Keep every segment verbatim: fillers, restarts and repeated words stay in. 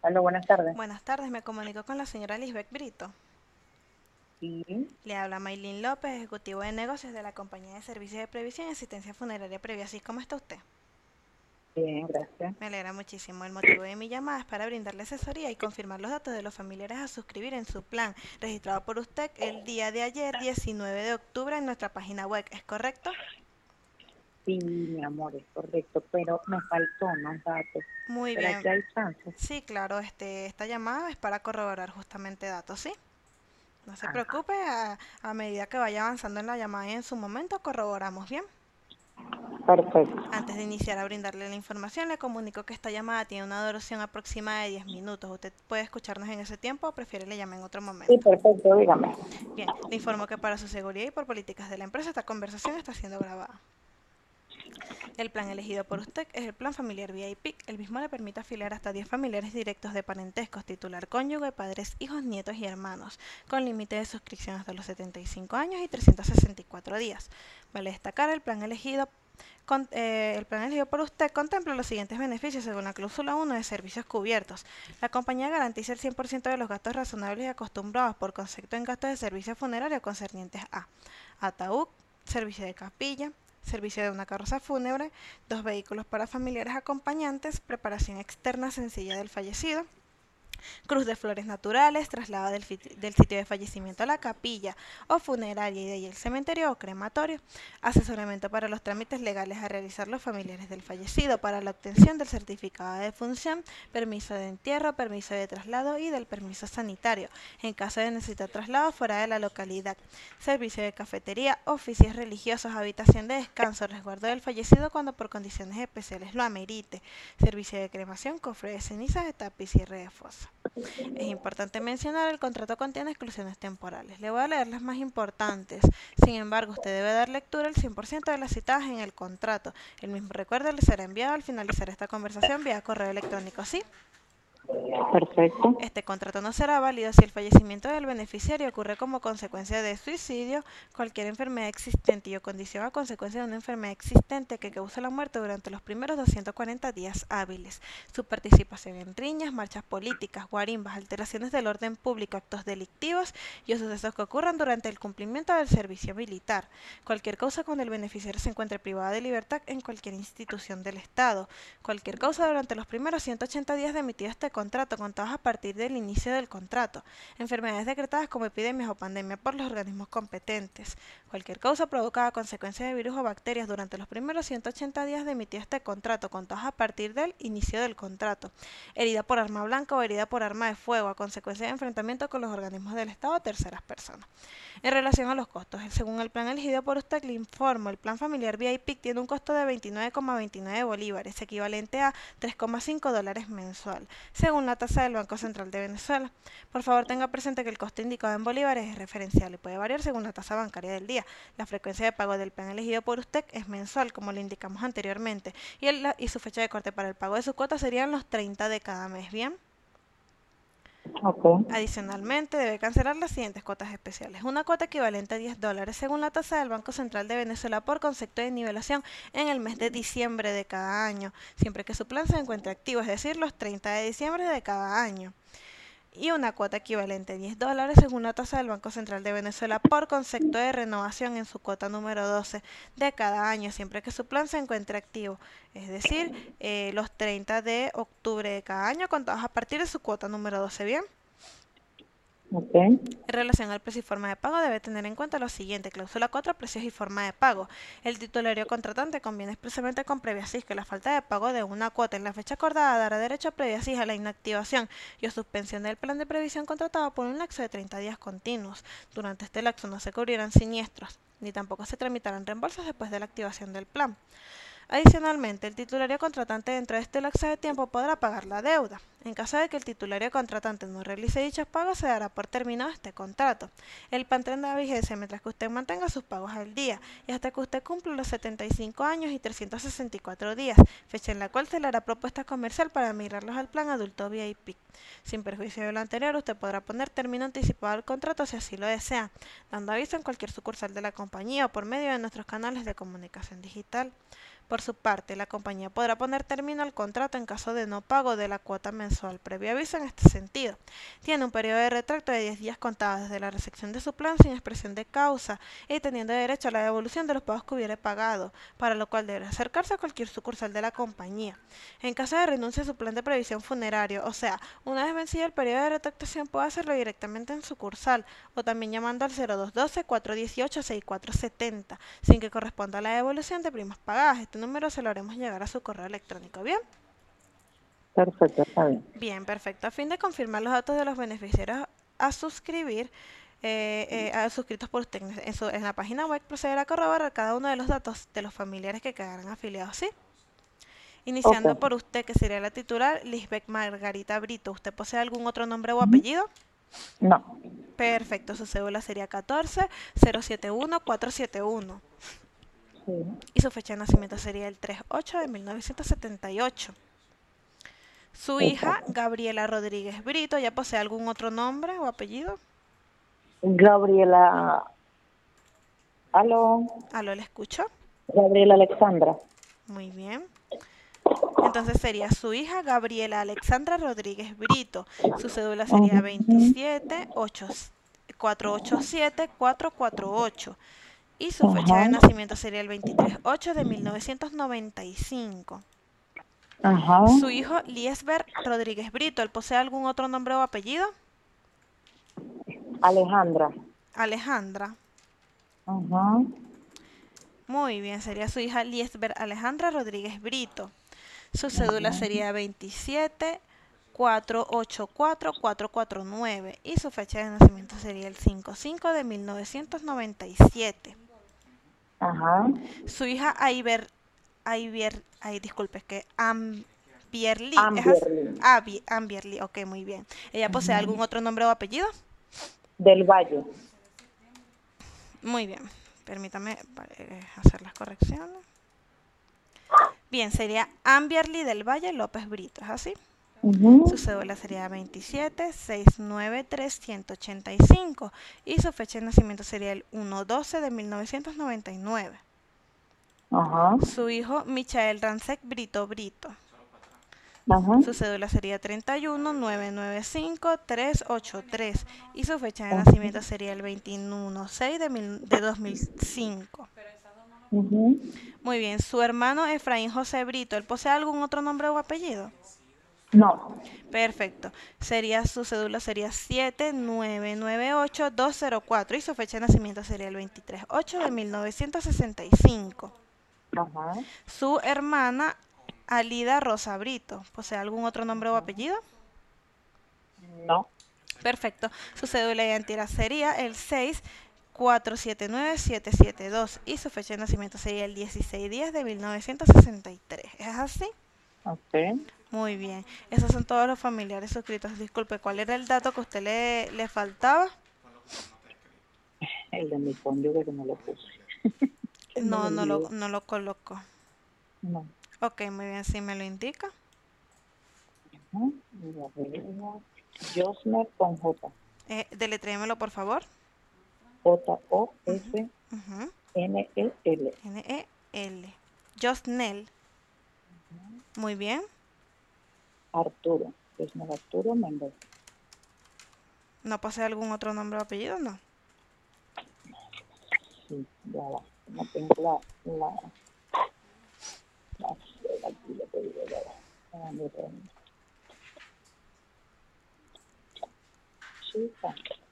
Hola, buenas tardes. Buenas tardes, me comunico con la señora Lisbeth Brito. Sí, Le habla Maylin López, ejecutivo de negocios de la compañía de servicios de previsión y asistencia funeraria Previasis. ¿Cómo está usted? bien, gracias. Me alegra muchísimo. El motivo de mi llamada es para brindarle asesoría y confirmar los datos de los familiares a suscribir en su plan, registrado por usted el día de ayer, diecinueve de octubre, en nuestra página web. ¿Es correcto? Sí, mi amor, es correcto, pero me faltó unos datos. Muy ¿Será bien. que hay chance? Sí, claro, este, esta llamada es para corroborar justamente datos, ¿sí? No se Ajá, preocupe, a, a medida que vaya avanzando en la llamada y en su momento corroboramos bien. perfecto. Antes de iniciar a brindarle la información, le comunico que esta llamada tiene una duración aproximada de diez minutos. ¿Usted puede escucharnos en ese tiempo o prefiere le llame en otro Sí, momento? perfecto, dígame. Bien, le informo que para su seguridad y por políticas de la empresa esta conversación está siendo grabada. El plan elegido por usted es el plan familiar V I P. El mismo le permite afiliar hasta diez familiares directos de parentescos, titular cónyuge, padres, hijos, nietos y hermanos, con límite de suscripción hasta los setenta y cinco años y trescientos sesenta y cuatro días. Vale destacar, el plan elegido Con, eh, el plan elegido por usted contempla los siguientes beneficios según la cláusula uno de servicios cubiertos. La compañía garantiza el cien por ciento de los gastos razonables y acostumbrados por concepto en gastos de servicio funerario concernientes a ataúd, servicio de capilla, servicio de una carroza fúnebre, dos vehículos para familiares acompañantes, preparación externa sencilla del fallecido, cruz de flores naturales, traslado del, del, sitio de fallecimiento a la capilla o funeraria y de ahí el cementerio o crematorio, asesoramiento para los trámites legales a realizar los familiares del fallecido para la obtención del certificado de defunción, permiso de entierro, permiso de traslado y del permiso sanitario, en caso de necesitar traslado fuera de la localidad, servicio de cafetería, oficios religiosos, habitación de descanso, resguardo del fallecido cuando por condiciones especiales lo amerite, servicio de cremación, cofre de cenizas, etapa y cierre de fosa. Es importante mencionar, el contrato contiene exclusiones temporales. Le voy a leer las más importantes. Sin embargo, usted debe dar lectura al cien por ciento de las citadas en el contrato. El mismo recuerdo le será enviado al finalizar esta conversación vía correo electrónico, ¿sí? Perfecto. Este contrato no será válido si el fallecimiento del beneficiario ocurre como consecuencia de suicidio, cualquier enfermedad existente y o condición a consecuencia de una enfermedad existente que cause la muerte durante los primeros doscientos cuarenta días hábiles. Su participación en riñas, marchas políticas, guarimbas, alteraciones del orden público, actos delictivos y o sucesos que ocurran durante el cumplimiento del servicio militar. Cualquier causa cuando el beneficiario se encuentre privado de libertad en cualquier institución del Estado. Cualquier causa durante los primeros ciento ochenta días de emitido este contrato, contados a partir del inicio del contrato. Enfermedades decretadas como epidemias o pandemia por los organismos competentes. Cualquier causa provocada a consecuencia de virus o bacterias durante los primeros ciento ochenta días de emitido este contrato, contados a partir del inicio del contrato. Herida por arma blanca o herida por arma de fuego a consecuencia de enfrentamiento con los organismos del Estado o terceras personas. En relación a los costos, según el plan elegido por usted, le informo, el plan familiar V I P tiene un costo de veintinueve coma veintinueve bolívares, equivalente a tres coma cinco dólares mensual, según la tasa del Banco Central de Venezuela. Por favor, tenga presente que el costo indicado en bolívares es referencial y puede variar según la tasa bancaria del día. La frecuencia de pago del plan elegido por usted es mensual, como le indicamos anteriormente, y, el, y su fecha de corte para el pago de su cuota serían los treinta de cada mes, ¿bien? Ok, Adicionalmente, debe cancelar las siguientes cuotas especiales. Una cuota equivalente a diez dólares según la tasa del Banco Central de Venezuela por concepto de nivelación en el mes de diciembre de cada año, siempre que su plan se encuentre activo, es decir, los treinta de diciembre de cada año. Y una cuota equivalente a diez dólares según la tasa del Banco Central de Venezuela por concepto de renovación en su cuota número doce de cada año, siempre que su plan se encuentre activo, es decir, eh, los treinta de octubre de cada año contados a partir de su cuota número doce, ¿bien? ok, En relación al precio y forma de pago, debe tener en cuenta lo siguiente: cláusula cuatro, precios y forma de pago. El titulario contratante conviene expresamente con previa C I S que la falta de pago de una cuota en la fecha acordada dará derecho a previa C I S a la inactivación y o suspensión del plan de previsión contratado por un lapso de treinta días continuos. Durante este lapso no se cubrirán siniestros, ni tampoco se tramitarán reembolsos después de la activación del plan. Adicionalmente, el titulario contratante dentro de este lapso de tiempo podrá pagar la deuda. En caso de que el titulario contratante no realice dichos pagos, se dará por terminado este contrato. El plan tendrá vigencia mientras que usted mantenga sus pagos al día y hasta que usted cumpla los setenta y cinco años y trescientos sesenta y cuatro días, fecha en la cual se le hará propuesta comercial para migrarlos al plan adulto V I P. Sin perjuicio de lo anterior, usted podrá poner término anticipado al contrato si así lo desea, dando aviso en cualquier sucursal de la compañía o por medio de nuestros canales de comunicación digital. Por su parte, la compañía podrá poner término al contrato en caso de no pago de la cuota mensual. Previo aviso en este sentido. Tiene un periodo de retracto de diez días contados desde la recepción de su plan sin expresión de causa y teniendo derecho a la devolución de los pagos que hubiere pagado, para lo cual deberá acercarse a cualquier sucursal de la compañía. En caso de renuncia a su plan de previsión funerario, o sea, una vez vencido el periodo de retractación puede hacerlo directamente en sucursal o también llamando al cero dos uno dos, cuatro uno ocho, seis cuatro siete cero sin que corresponda a la devolución de primas pagadas. Este número se lo haremos llegar a su correo electrónico. ¿Bien? Perfecto, está bien. Bien, perfecto. A fin de confirmar los datos de los beneficiarios a suscribir, eh, eh, a suscritos por usted en, su, en la página web, procederá a corroborar cada uno de los datos de los familiares que quedarán afiliados, ¿sí? Iniciando Ok. por usted, que sería la titular, Lisbeth Margarita Brito. ¿Usted posee algún otro nombre o Ujú. apellido? No. Perfecto, su cédula sería catorce cero siete uno cuatro siete uno Sí. y su fecha de nacimiento sería el tres ocho de mil novecientos setenta y ocho. Su hija, Exacto. Gabriela Rodríguez Brito, ¿ya posee algún otro nombre o apellido? Gabriela, aló, ¿Aló, le escucho? Gabriela Alexandra. Muy bien. Entonces sería su hija Gabriela Alexandra Rodríguez Brito. Su cédula sería Ujú. veintisiete cuatrocientos ochenta y siete cuatrocientos cuarenta y ocho y su fecha Ajá, de nacimiento sería el veintitrés de ocho de mil novecientos noventa y cinco. ajá. Su hijo Liesber Rodríguez Brito, ¿él posee algún otro nombre o apellido? Alejandra. Alejandra. Ajá. Muy bien, sería su hija Liesber Alejandra Rodríguez Brito. Su cédula Ajá. sería veintisiete cuatrocientos ochenta y cuatro cuatrocientos cuarenta y nueve y su fecha de nacimiento sería el cinco cinco de mil novecientos noventa y siete. Ajá. Su hija Aiber, Aiber, ay, disculpe, es que Ambierli, ¿es así? Amberly. Abi- Ambierli, ok, muy bien. ¿Ella posee Ajá. algún otro nombre o apellido? Del Valle. Muy bien, permítame eh, hacer las correcciones. Bien, sería Ambierli del Valle López Brito, ¿es así? Su Ujú. cédula sería veintisiete seiscientos noventa y tres ciento ochenta y cinco y su fecha de nacimiento sería el uno doce de mil novecientos noventa y nueve. Ajá. Su hijo Michael Ransek Brito Brito. Ajá. Su cédula sería treinta y uno novecientos noventa y cinco trescientos ochenta y tres y su fecha de Ajá. nacimiento sería el veintiuno seis de, mil, de dos mil cinco. Ujú. Muy bien, su hermano Efraín José Brito, ¿él posee algún otro nombre o apellido? No. Perfecto. Sería su cédula sería siete nueve nueve ocho dos cero cuatro y su fecha de nacimiento sería el veintitrés de ocho de mil novecientos sesenta y cinco. Ajá. Su hermana Alida Rosa Brito, ¿posee algún otro nombre o apellido? No. Perfecto. Su cédula de identidad sería el seis cuatro siete nueve siete siete dos y su fecha de nacimiento sería el dieciséis de diez de mil novecientos sesenta y tres. ¿Es así? Ok. Muy bien. Esos son todos los familiares suscritos. Disculpe, ¿cuál era el dato que a usted le, le faltaba? El de mi cónyuge que no lo puse. Que me lo No, no lo, olvidé. no lo coloco. No. Ok, muy bien, sí me lo indica. Ajá. Gabriela Josmer con J. Eh, deletrémelo, por favor. Ujú, J-O-S-N-E-L. ujú. N E L. Josnel. Muy bien. Arturo. Josmer Arturo Mendoza. ¿No posee algún otro nombre o apellido? No. Sí, ya va. No tengo la, la, la, aquí le te digo, ya va. Ah, mira, chica.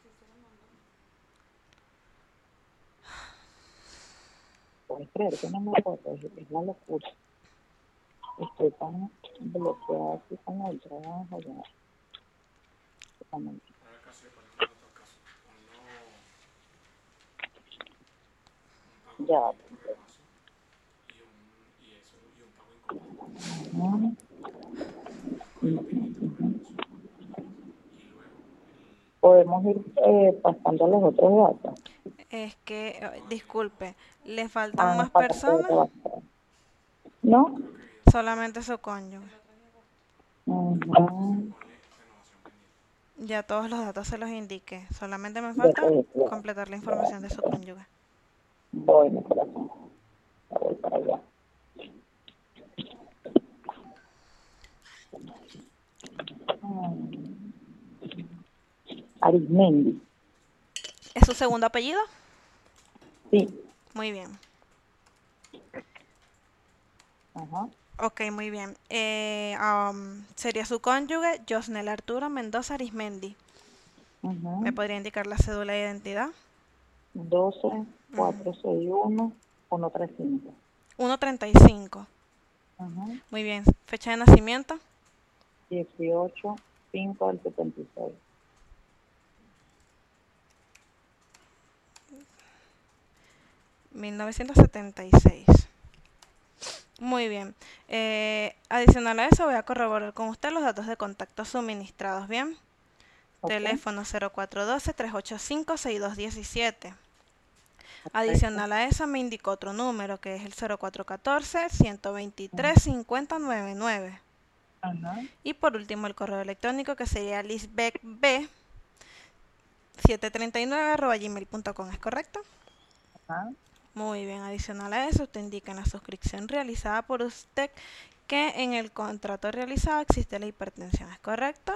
Puedes creer que no me acuerdo, es, es la locura. Estoy tan bloqueada aquí con el trabajo, ya. Ya va. Ujú. Podemos ir eh, pasando a los otros datos. Es que, eh, disculpe, ¿le faltan Ah, más para que te personas? va a estar. ¿No? Solamente su cónyuge. Ujú. Ya todos los datos se los indiqué. Solamente me De falta registro. completar la Ya va, información de su cónyuge. voy, mi corazón. Ya voy para allá. Arismendi. ¿Es su segundo apellido? Sí. Muy bien. Ajá. Ok, muy bien. Eh, um, sería su cónyuge, Josnel Arturo Mendoza Arismendi. Uh-huh. ¿Me podría indicar la cédula de identidad? doce, cuatrocientos sesenta y uno, ciento treinta y cinco. ciento treinta y cinco. Uh-huh. Muy bien. ¿Fecha de nacimiento? dieciocho, cinco del setenta y seis. mil novecientos setenta y seis. Muy bien. Eh, adicional a eso, voy a corroborar con usted los datos de contacto suministrados, ¿bien? Okay. Teléfono cero cuatro uno dos, tres ocho cinco, seis dos uno siete. Adicional a eso, me indicó otro número, que es el cero cuatro uno cuatro, uno dos tres, cinco cero nueve nueve. Uh-huh. Y por último, el correo electrónico, que sería lisbecb setecientos treinta y nueve arroba gmail punto com, ¿es correcto? Uh-huh. Muy bien, adicional a eso, usted indica en la suscripción realizada por usted que en el contrato realizado existe la hipertensión, ¿es correcto?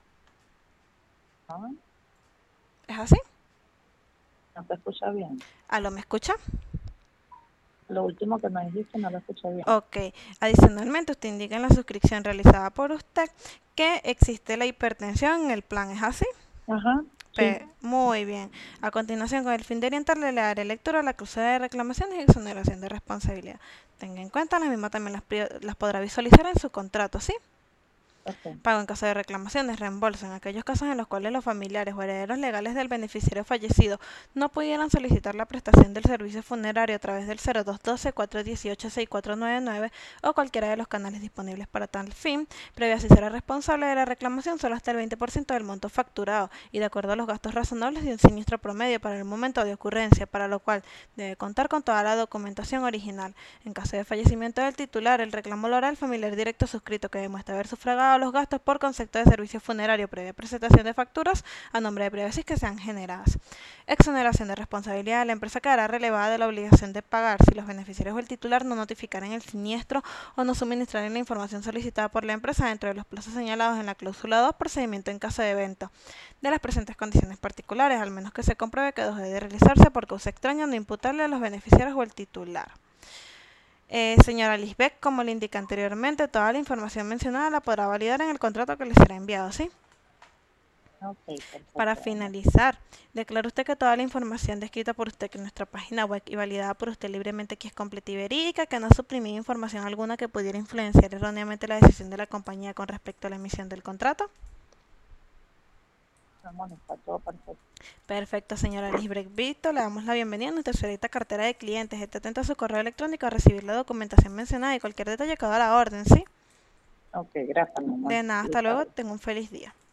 ¿Ah? ¿Es así? No te escucha bien. ¿Aló, me escucha? Lo último que me dijiste no lo escuché bien. Ok, adicionalmente usted indica en la suscripción realizada por usted que existe la hipertensión en el plan, ¿es así? Ajá. Sí. Muy bien. A continuación, con el fin de orientarle, le daré lectura a la cláusula de reclamaciones y exoneración de responsabilidad. Tenga en cuenta, las mismas también las, las podrá visualizar en su contrato, ¿sí? Okay. Pago en caso de reclamaciones, reembolso en aquellos casos en los cuales los familiares o herederos legales del beneficiario fallecido no pudieran solicitar la prestación del servicio funerario a través del cero dos doce, cuatro dieciocho, sesenta y cuatro noventa y nueve o cualquiera de los canales disponibles para tal fin, previa si será responsable de la reclamación solo hasta el veinte por ciento del monto facturado y de acuerdo a los gastos razonables de un siniestro promedio para el momento de ocurrencia, para lo cual debe contar con toda la documentación original. En caso de fallecimiento del titular, el reclamo lo hará el familiar directo suscrito que demuestra haber sufragado los gastos por concepto de servicio funerario previa presentación de facturas a nombre de Prevesis que sean generadas. Exoneración de responsabilidad de la empresa quedará relevada de la obligación de pagar si los beneficiarios o el titular no notificaran el siniestro o no suministraren la información solicitada por la empresa dentro de los plazos señalados en la cláusula dos, procedimiento en caso de evento de las presentes condiciones particulares, al menos que se compruebe que dejó de realizarse por causa extraña no imputable a los beneficiarios o el titular. Eh, señora Lisbeth, como le indica anteriormente, toda la información mencionada la podrá validar en el contrato que le será enviado, ¿sí? Okay, para finalizar, declara usted que toda la información descrita por usted en nuestra página web y validada por usted libremente que es completa y verídica, que no ha suprimido información alguna que pudiera influenciar erróneamente la decisión de la compañía con respecto a la emisión del contrato. Vamos, está todo perfecto. Perfecto, señora Lisbeth Vito, le damos la bienvenida a nuestra selecta cartera de clientes. Esté atenta a su correo electrónico a recibir la documentación mencionada y cualquier detalle que haga la orden, ¿sí? Ok, gracias, mamá. De nada, hasta luego, tenga un feliz día.